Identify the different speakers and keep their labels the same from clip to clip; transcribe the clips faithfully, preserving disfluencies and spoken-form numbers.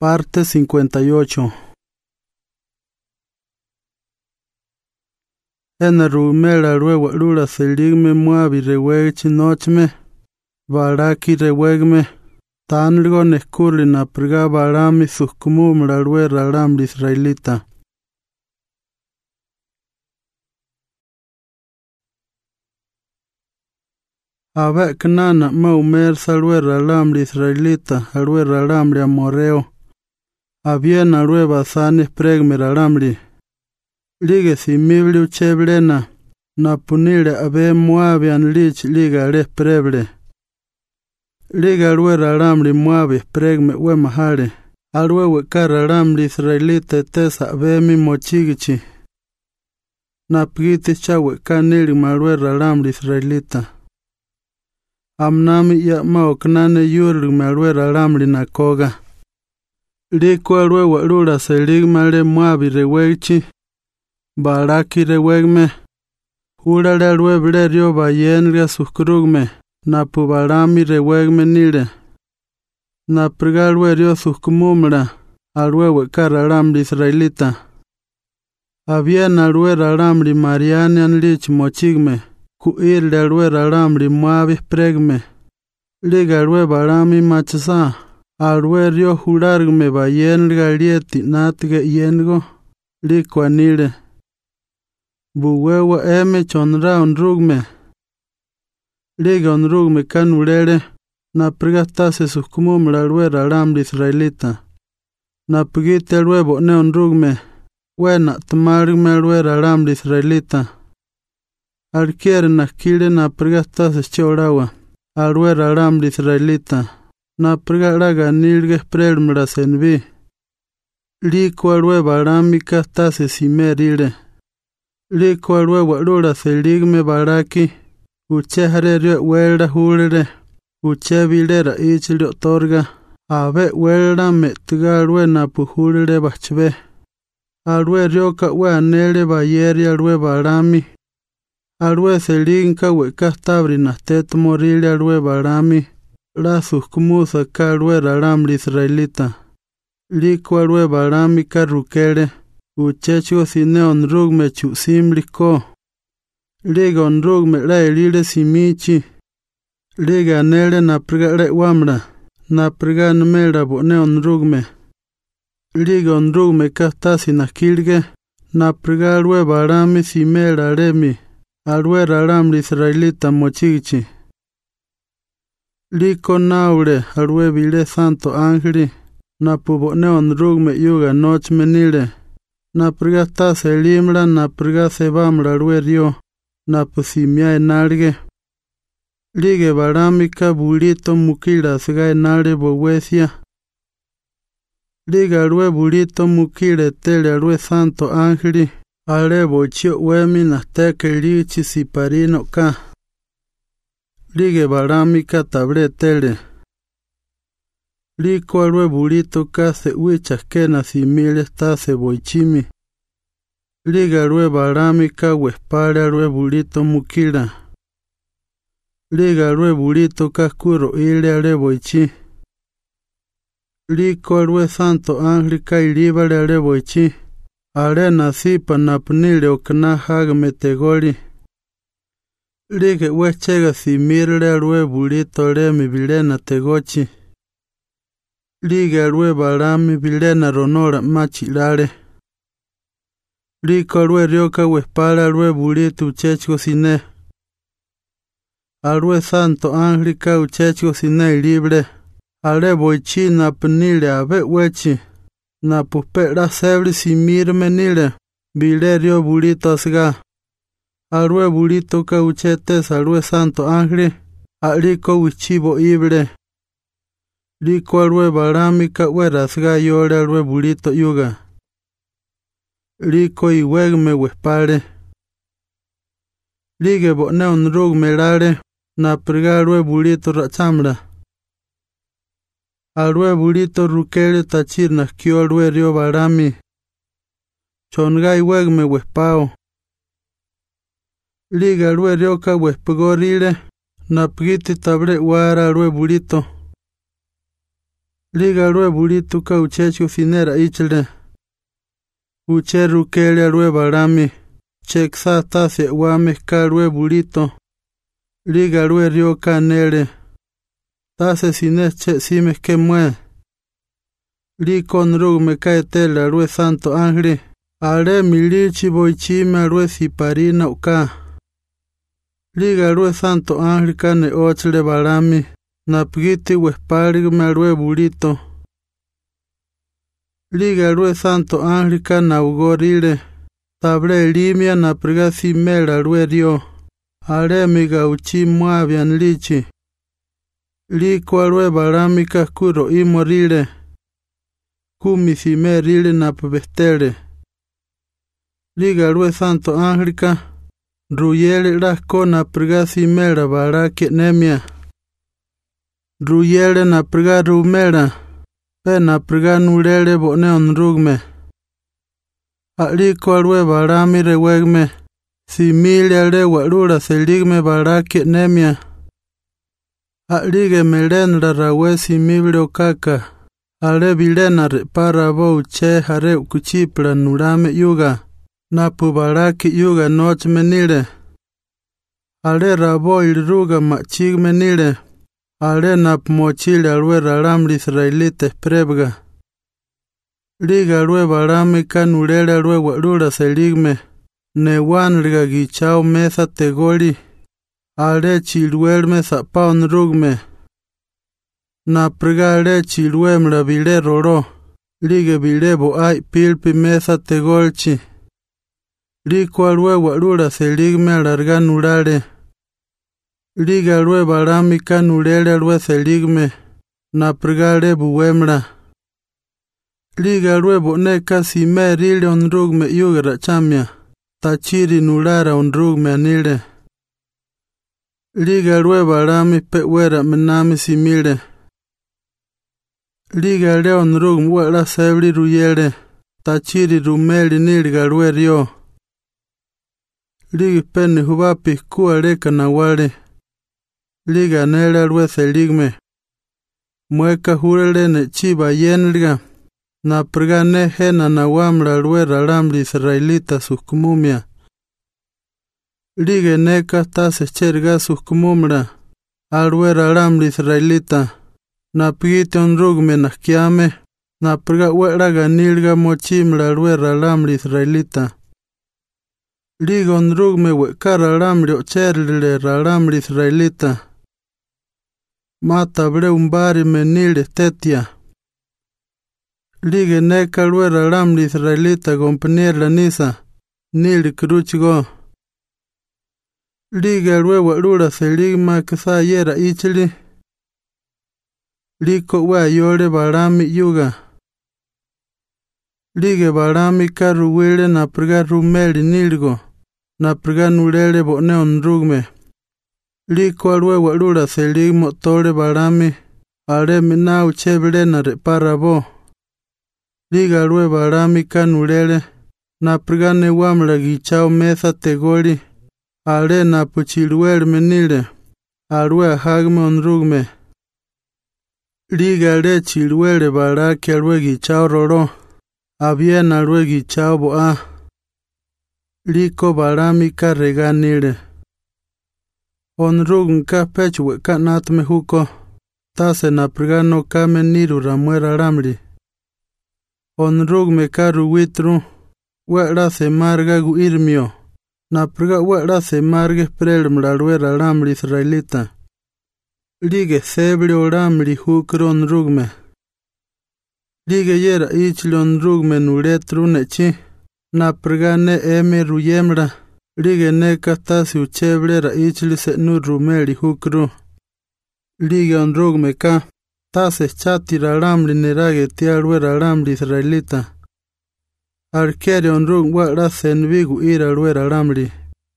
Speaker 1: Parte cincuenta y ocho. En rumela ruegua lura seligme muavi rewegchi nochme, baraki rewegme, tanlgo nescurli na priga barami suskumum ralwe ralam israelita. Abe knana maumer salwe ralam israelita, alwe ralam amoreo. Había alwe basanes pregme ralamri. Lige si mibli ucheblena, na punile abe muavi anlich liga ales preble. Liga alwe ralamri muavi pregme we mahale. Alwe weka ralamri israelita tesa abe mi mochigichi. Na pgiti chawe kanili malwe ralamri israelita. Amnami ya maoknane yurli malwe ralamri nakoga. Liko alwe walula seligma le muavi rewegchi, baraki rewegme, hula le alwe blerio bayenga suskrugme, na pubarami rewegme nile, na priga alwe rio suskumumra, alwe weka ralamri israelita. Habien alwe ralamri mariani anlich mochigme, kuir le alwe ralamri muavi pregme, liga alwe barami machasa. Alwe rio hulargme ba yenga lieti natge yengo liko anile. Buwewa eme chonra onrugme. Liga onrugme kanulele. Na prigata se suskumum la alwe ralam israelita. Na prigite alwe bone onrugme. Wena tmargme alwe ralam israelita. Alkier na kile na prigata se chorawa. Alwe ralam israelita. Na prigalaga nilge prelmra senvi. Liko alwe baramika tase simerile. Liko alwe walura seligme baraki. Uche harere welda hulere. Uche vilera ichili otorga. Abe welda metga alwe napuhulere bachbe. Alwe ryoka we anele bayeri alwe barami. Alwe selinka weka tabri na tet morile alwe barami. La suskumusa kalwe ralamri israelita. Liko alwe barami karukele. Uchecho sine onrugme chusimliko. Liga onrugme la elile simichi. Liga nele na prigale wamra. Na prigan mera bone onrugme. Liga onrugme kastasi na kilge. Na prigalwe barami simera remi. Alwe ralamri israelita mochigichi. Liko naure alwe vile santo angeli, na pubone onrugme yuga noch menile, na priga ta se limra na priga se bamra alwe rio, na pusimia enalge. Lige baramika bulito mukila siga enale bowesia. Liga alwe bulito mukile tele alwe santo angeli, ale bochio wemi na teke lichi siparino ka. Lige baramika tabre tele. Liko alwe bulito ka se uichaskena simile ta se boichimi. Liga alwe baramika wespare alwe bulito mukila. Liga alwe bulito ka kuro ile ale boichi. Liko alwe santo anglika ilibale ale boichi. Ale nasipa napnile okna hagme tegoli. Lige wechega simirle alwe bulito le mi bilena tegochi. Lige alwe barami bilena ronora machilale. Liko alwe ryoka wespala alwe bulito uchechko sine. Alwe santo anglika uchechko sine libre. Ale boichi na pnile abe wechi. Na pupe la sebli simirme nile. Bilerio bulito asga. Alwe bulito ka uchete salwe santo angeli, aliko wichibo ibre. Liko alwe barami ka werasga yore alwe bulito yuga. Liko iwegme wespare. Lige bone onrugme lale, na priga alwe bulito rachamra. Alwe bulito rukele tachir na kio alwe rio barami. Chonga iwegme wespao. Liga alwe ryoka wespegorile, na pgiti tabre wara alwe bulito. Liga lue burito ka uchecho finera ichle. Uche rukele lue barami. Cheksa tase wame ka lue burito. Liga lue rio canele. Tase sine che sime que mue. Li con rug me cae tela lue santo angli. Ale milichi boichime lue siparina uka. Liga lue santo angli cane ochle barami. Napgiti wesparig me lue burito. Liga lue santo angli cane ugorile. Table limia napriga simela lue rio. Ale miga uchi muavian lichi. Li kwalwe barami kuro imorile. Kumi sime rile napvestele. Liga lue santo anglica. Ruyele rasco napriga simela barake nemia. Ruyele napriga rumela. Pe napriga nulele bone onrugme. Ali kwalwe barami rewegme. Similia le walura seligme barake nemia. Alige melen la rawe simiblo kaka. Ale bilena repara bo che hare kuchipla nurame yuga. Napu baraki yuga noch menile. Ale rabo ilruga machig menile. Ale nap mochile alwe raram israelite prebga. Liga alwe barame kanulele alwe walura seligme. Newan liga gichao mesa tegoli. Ale chilwelme sapaon rugme. Napriga ale chilwem la vile roro. Lige vile bo ai pilpi mesa tegolchi. Liko alwe walura seligme alarga nulale. Liga alwe barami kanulele alwe seligme. Napriga ale buwemla. Liga alwe boneka sime rile on rugme yugra chamia. Tachiri nulara on rugme anile. Liga lue barami pe wera menami simile. Liga leon rugm wera sebli ruyele. Tachiri rumeli nilga lue rio. Liga peni hubapi kuwa leka na wale. Liga nele lue seligme. Mweka hurele ne chiba yenliga. Na priga ne hena na wamla lue ralamli israelita sukumumia. Lige neka tase cherga suskumumra. Alwe ralamli israelita. Na pigite on rugme na kiame. Na priga wera ganilga mochimla alwe ralamli israelita. Lige on rugme weka ralamli ocherle ralamli israelita. Mata bre umbari menile tetia. Lige neka alwe ralamli israelita compañer la nisa. Nil kruchigo. Liga lue walura seligma kasa yera ichili. Liko wa yore barami yuga. Liga barami karu wele na priga rumeli nilgo. Na priga nulele bone on rugme. Liko lue walura seligmo tole barami. Ale mina uchebele na repara bo. Liga lue barami kanulele. Na priga ne wamla gichao mesa tegoli. Ale na puchilwel menile. Alwe hagme on rugme. Liga le chilwele baraki alwe gichao roro. Abien alwe gichao boa. Liko barami ka reganile. On rugm ka pechwe ka natme huko. Tase na prigano ka meniru ramuera ramli. On rugme ka ruwitru. Wera se marga gu irmio. Na priga wera se marge prelm la ruera ramli israelita. Lige sebli o ramli hukron rugme. Lige yera ichlon rugme nuletru nechi. Na priga ne eme ruyemra. Lige ne katasi ucheble ra ichli se nu rumeli hukru. Lige on rugme ka. Tase chati ra ramli nerage tia ruera ramli israelita. Arkiere on rung wera senvigu ira ruera ramli.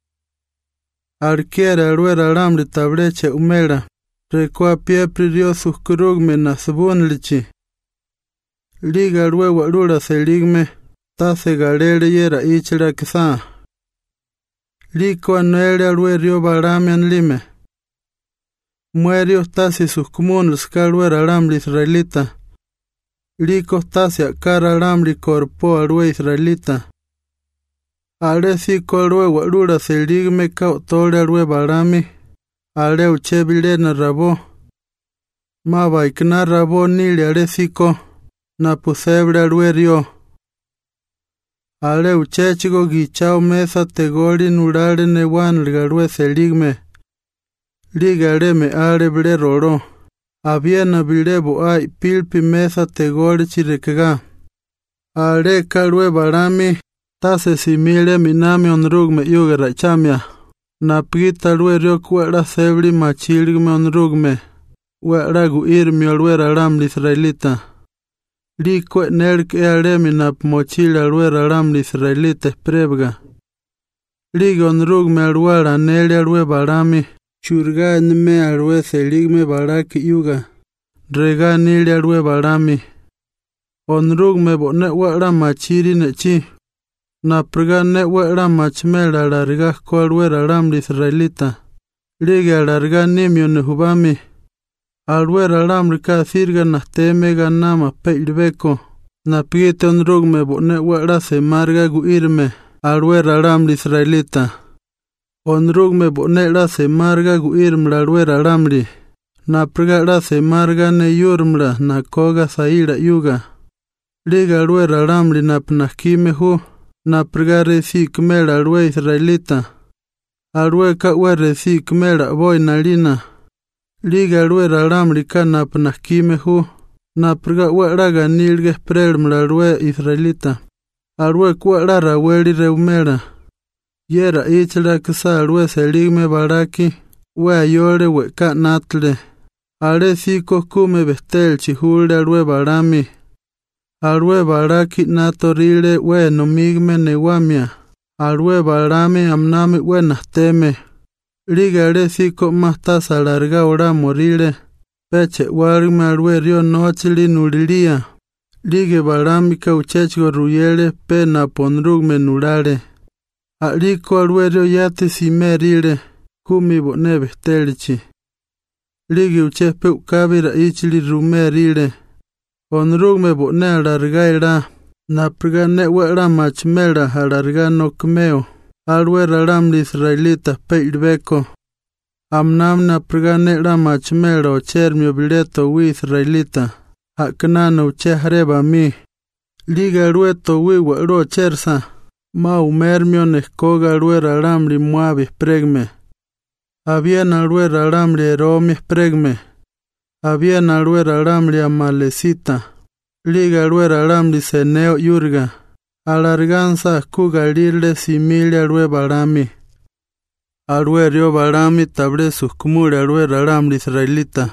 Speaker 1: Arkiere ruera ramli tableche umela. Rekwa piepri rio suskurugme na subunlichi. Liga ruewa rura seligme. Tase galere yera ichira kisa. Liko anuele rue rio baramian lime. Muerio tasi suskumunus ka ruera ramli israelita. Rico tasia cara ramri corpo alwe israelita. Ale siko alwe walura seligme ka otore alwe barami. Ale uchebile na rabo. Maba ikna rabo nile ale siko. Na pusebre alwe rio. Ale uchechigo gichao mesa tegori nurare ne wan alwe seligme. Ligare me ale ble roro. Había na bilebo ay pilpi mesa tegori chirekega. Ale kalwe barami. Tase simile minami onrugme yuga rachamia. Na pita lwe rio kuera sebri machilgme onrugme. Wera gu irmi alwe raramli israelita. Likwe nerk e alemi na mochila alwe raramli israelita prebga. Lig onrugme alwara nele alwe barami. Churga nme alwe seligme baraki yuga. Rega nile alwe barami. Onrugme bone wera machiri nechi. Na prga ne wera machmela larga ko alwe raramli israelita. Liga larga nimio ne hubami. Alwe raramli ka sirga na temega nama peilbeko. Na pite onrugme bone wera se marga gu irme. Alwe raramli israelita. Onrugme bone la se marga gu irmla alwe raramli. Na prga la se marga ne yurmla na koga saira yuga. Liga alwe raramli na pnakime hu. Na prga resi kmela alwe israelita. Alwe ka we resi kmela boy na lina. Liga alwe raramli ka na pnakime hu. Na prga we raga nilge prelmla alwe israelita. Alwe kwa la raweli reumela. Yera ichla ksa alwe seligme baraki. We ayore we ka natle. Ale siko kume bestel chihulde alwe barami. Alwe baraki natorile we nomigme newamia. Alwe barami amnami we nasteme. Liga ale siko mastasa larga ora morile. Peche warme alwe rio nochili nulilia. Lige barami ka uchechgo ruyele pe na ponrugme nulale. Aliko alwe rio yate simerile. Kumi bone bestelichi. Lige uchepe ukabira ichili rumerile. Onrugme bone alargaira. Na prga ne wera machmela alarga no kmeo. Alwe raramli israelita peilbeko. Amnam na prga ne ra machmela o chermio bileto wi israelita. Hakna no chehreba mi. Liga rueto wi wero chersa. Ma umermio neskoga alwe raramli muavis pregme. Había na alwe raramli eromis pregme. Había na alwe raramli amalecita. Liga alwe raramli seneo yurga. Alarganza kugalile simile alwe barami. Alwe rio barami table suskumule alwe raramli israelita.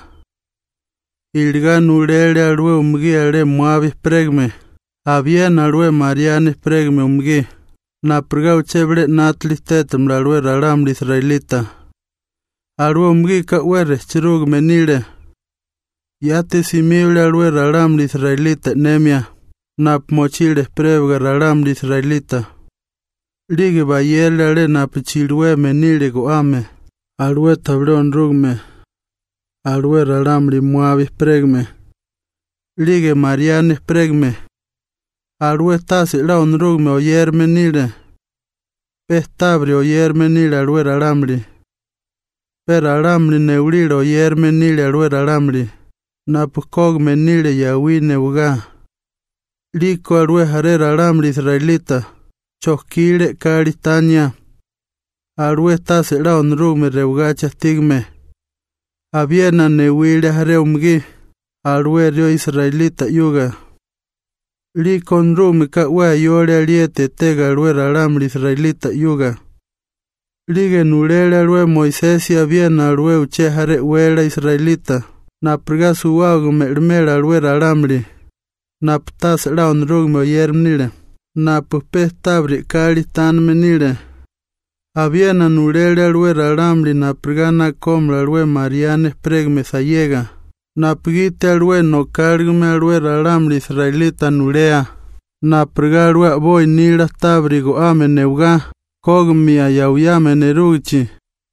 Speaker 1: Ilga nurele alwe umgi ale muavis pregme. Había na alwe marianis pregme umgi. Na prga uchebre natlis tetemla alwe raramli israelita. Alwe umgi ka were chirug menile. Yate simible alwe raramli israelita nemia. Nap mochile prebga raramli israelita. Lige bayele ale nap chilwe menile go ame. Alwe tablon rugme. Alwe raramli muavis pregme. Lige marianis pregme. Alwe tasi la onrugme oyer menile. Pestabri oyer menile alwe raramli. Per raramli neulile oyer menile alwe raramli. Napukog menile yawi neuga. Liko alwe hare raramli israelita. Chokile karitania. Alwe tase la onrugme reuga chastigme. Abiena neuile hare umgi. Alwe rio israelita yuga. Liko onrugme ka we yore aliete tega alwe raramli israelita yuga. Lige nulele alwe Moisesi abiena alwe uche hare wela israelita. Na prga suwago mermela alwe raramli. Na ptas la onrugme oyermnile. Na pupe tabri kali tan menile. Abiena nulele alwe raramli na prga na komla alwe marianes pregme sayega. Na pgite alwe no kargme alwe raramli israelita nulea. Na prga alwe boy nila tabri go ame neuga. Kogmia yauyame neruchi.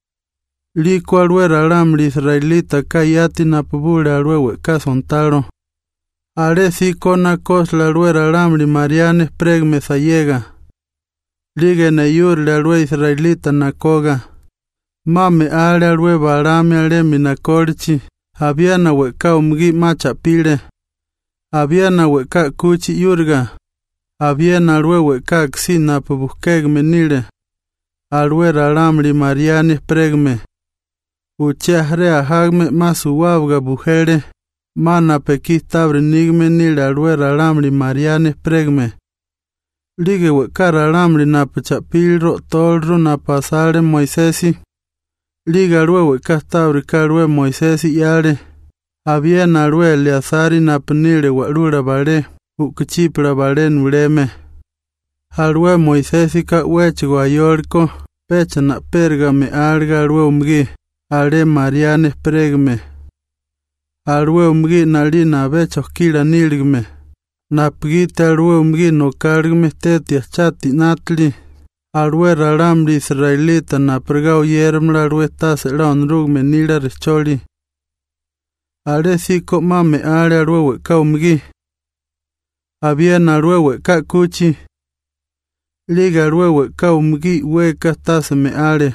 Speaker 1: Liko alwe raramli israelita kayati na pubule alwe weka sontaro. Are si kona kos la ruera ramri marianes pregme sayega. Lige ne yur la rue israelita nakoga. Mame ale rue barame ale minakorchi. Abiana weka umgi macha pile. Abiana weka kuchi yurga. Abiana rue weka ksina pubukeg menile. Alwe ramri marianes pregme. Uchehre ahagme masu wabga bujere. Mana peki tabre nigme ni la ruera ramri marianes pregme. Lige wekara ramri na pechapilro tolro na pasare Moisesi. Liga rue weka tabre karue Moisesi yare. Había na rue Eleazari na penile warura bare. Ukuchipra bare nureme. Harue Moisesi ka wechigo ayorko. Pecha na perga me alga rue umgi. Are marianes pregme. Arwe umgi nali na bechos kila nilgme. Na pgita arwe umgi no kargme tetia chati natli. Arwe raramri israelita na pregao yermla arwe tase laon rugme nila recholi. Are siko mame are arwe weka umgi. Había na arwe weka kuchi. Liga arwe weka umgi weka tase me are.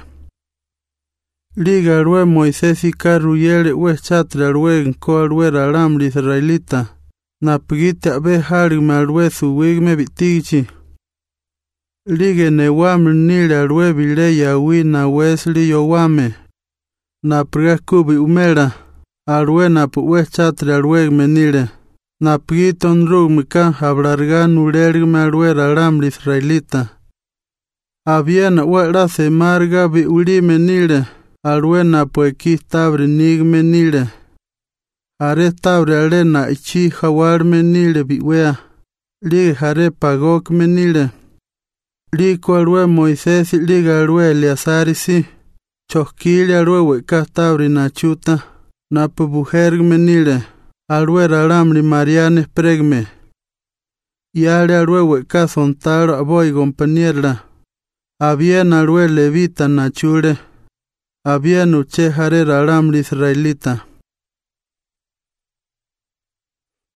Speaker 1: Liga rue Moisesi karuyele we chatra rue nko rue raramri israelita. Na pgite abe harigme rue suwigme bitichi. Liga ne wamri nila rue bile yawi na Wesley yo wame. Na pga kubi umera. Arue na pu we chatra rue menile. Na pgiton rugme ka hablarga nulergme rue raramri israelita. Había na we rase marga bi uli menile. Arwe na poeki tabre nigme nile. Are tabre are na ichi hawarme nile biwea. Lige hare pagok me nile. Liko arwe Moisesi liga arwe Eleazari si. Choskili arwe weka tabre na chuta. Na pubujerg me nile. Arwe raramri marianes pregme. Yale arwe weka sontaro aboy compañerla. Había na arwe levita na chure. Había nuche hare raramri israelita.